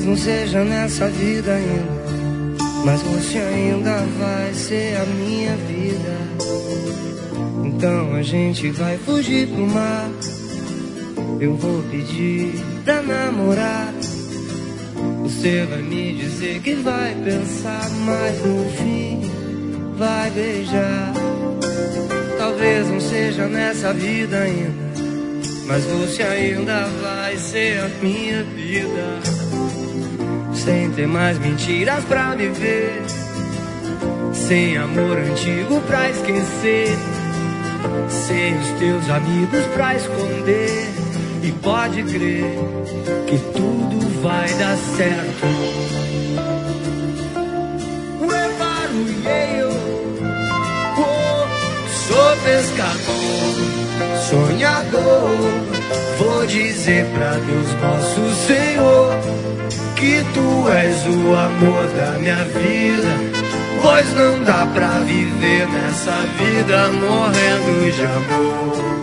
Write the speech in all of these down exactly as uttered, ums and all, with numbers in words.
Talvez não seja nessa vida ainda, mas você ainda vai ser a minha vida. Então a gente vai fugir pro mar. Eu vou pedir pra namorar. Você vai me dizer que vai pensar, mas no fim vai beijar. Talvez não seja nessa vida ainda, mas você ainda vai ser a minha vida. Sem ter mais mentiras pra viver, sem amor antigo pra esquecer, sem os teus amigos pra esconder. E pode crer que tudo vai dar certo. Ué, barulheio, oh, sou pescador, sonhador. Vou dizer pra Deus, nosso Senhor, que tu és o amor da minha vida. Pois não dá pra viver nessa vida morrendo de amor.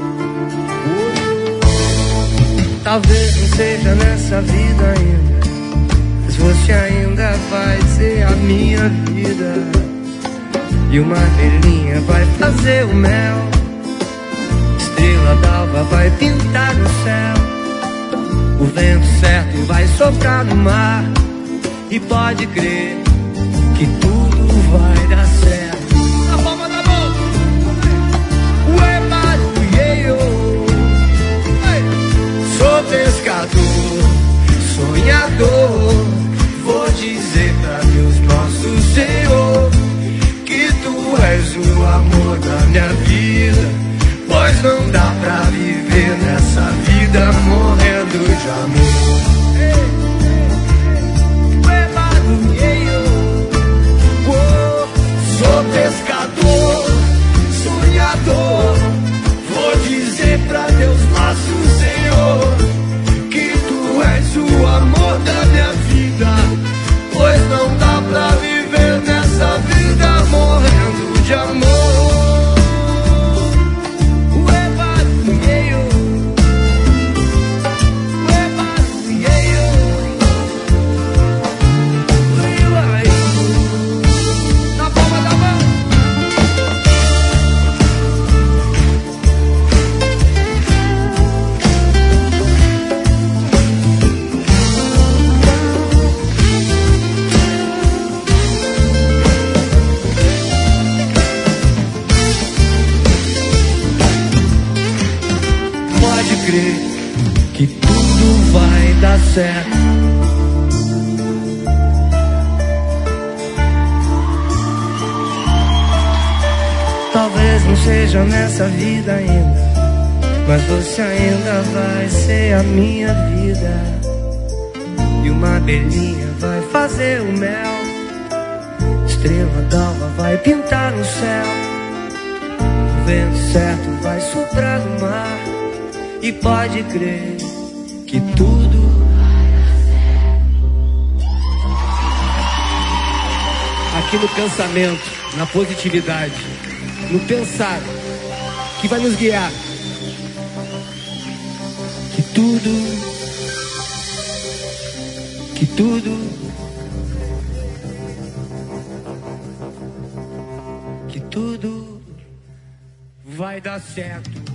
Talvez não seja nessa vida ainda, mas você ainda vai ser a minha vida. E uma abelhinha vai fazer o mel, estrela d'alva vai pintar no céu, o vento certo vai soprar no mar. E pode crer que tudo vai dar certo. Na palma da mão. Ué, barulheio. Sou pescador, sonhador. Vou dizer pra Deus, nosso Senhor, que tu és o amor da minha vida. Pois não dá pra viver nessa vida morrendo de amor. Ué, barulheio. Oh, sou pescador, sonhador. Vou dizer pra Deus, nosso Senhor, que tu és o amor da minha vida. Pois não dá pra viver nessa vida morrendo de amor. Ué, barulheio. Ué, barulheio. Ué, barulheio. Na palma da mão. Que tudo vai dar certo. Talvez não seja nessa vida ainda, mas você ainda vai ser a minha vida. E uma abelhinha vai fazer o mel, estrela d'alva vai pintar no céu, o vento certo vai soprar no mar. E pode crer que tudo vai dar certo. Aqui no pensamento, na positividade, no pensar, que vai nos guiar. Que tudo, que tudo, que tudo vai dar certo.